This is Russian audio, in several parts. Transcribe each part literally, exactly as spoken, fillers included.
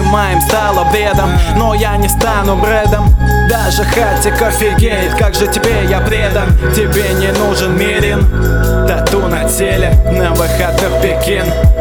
моим стало бредом, но я не стану бредом. Даже хатик офигеет, как же тебе я предан. Тебе не нужен Мирин, тату на теле, на выходных Пекин,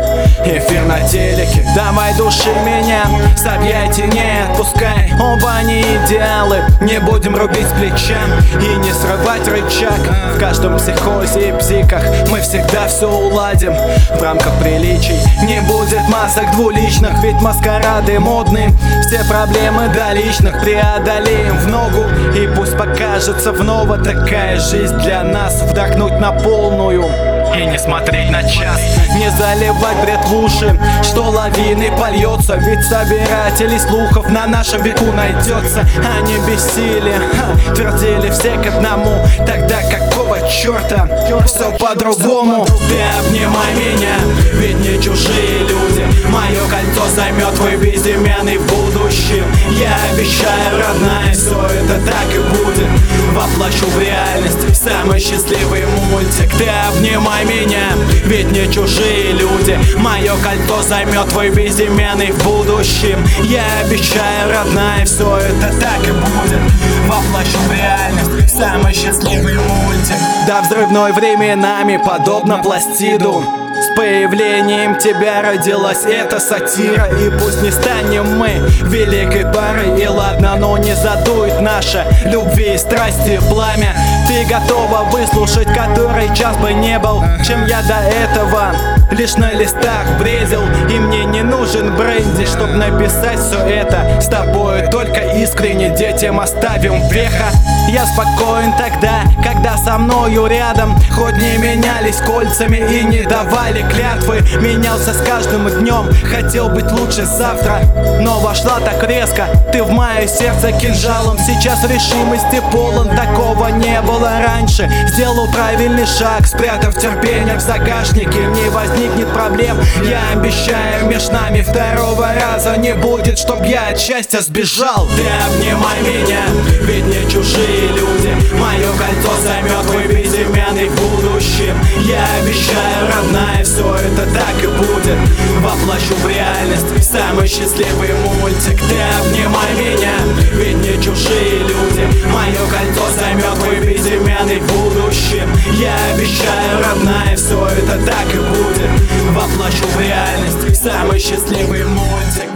эфир на телеке. Давай души меня, с объятий не отпускай. Оба не идеалы, не будем рубить с плеча и не срывать рычаг. В каждом психозе и психах мы всегда все уладим в рамках приличий. Не будет масок двуличных, ведь маскарады модны. Все проблемы до личных преодолеем в ногу, и пусть покажется вновь такая жизнь для нас. Вдохнуть на полную и не смотреть на час, не заливать бред в уши, что лавиной польется. Ведь собирателей слухов на нашем веку найдется. Они бесили, ха, твердили все к одному. Тогда какого черта все по-другому? Ты обнимай меня, ведь не чужие люди. Мое кольцо займет твой безымянный в будущем. Я обещаю, родная, все это так и будет. Воплощу в реальность самый счастливый мультик. Ты обнимай меня, ведь не чужие люди. Мое кольцо займет твой безымянный в будущем. Я обещаю, родная, все это так и будет. Воплощу в реальность самый счастливый мультик. Да, взрывной временами подобно пластиду. С появлением тебя родилась эта сатира. И пусть не станем мы великой парой, и ладно, но не задует наша любви и страсти пламя. Ты готова выслушать, который час бы не был, чем я до этого лишь на листах бредил. И мне не нужен бренди, чтоб написать все это с тобой. Только искренне детям оставим веха. Я спокоен тогда, когда со мною рядом. Хоть не менялись кольцами и не давали клятвы, менялся с каждым днем, хотел быть лучше завтра. Но вошла так резко ты в мое сердце кинжалом. Сейчас решимости полон, такого не было раньше. Сделал правильный шаг, спрятав терпение в загашнике. Не возникнет проблем, я обещаю, меж нами второго раза не будет, чтоб я от счастья сбежал. Ты обнимай меня, ведь не чужие люди. Мое кольцо займет твой безымянный в будущем. Я обещаю, родная, все это так и будет. Воплощу в реальность самый счастливый мультик. Ты обнимай меня, ведь не чужие люди. Мое кольцо займет твой безымянный в будущем. Я обещаю, родная, все это так и будет. Воплощу в реальность самый счастливый мультик.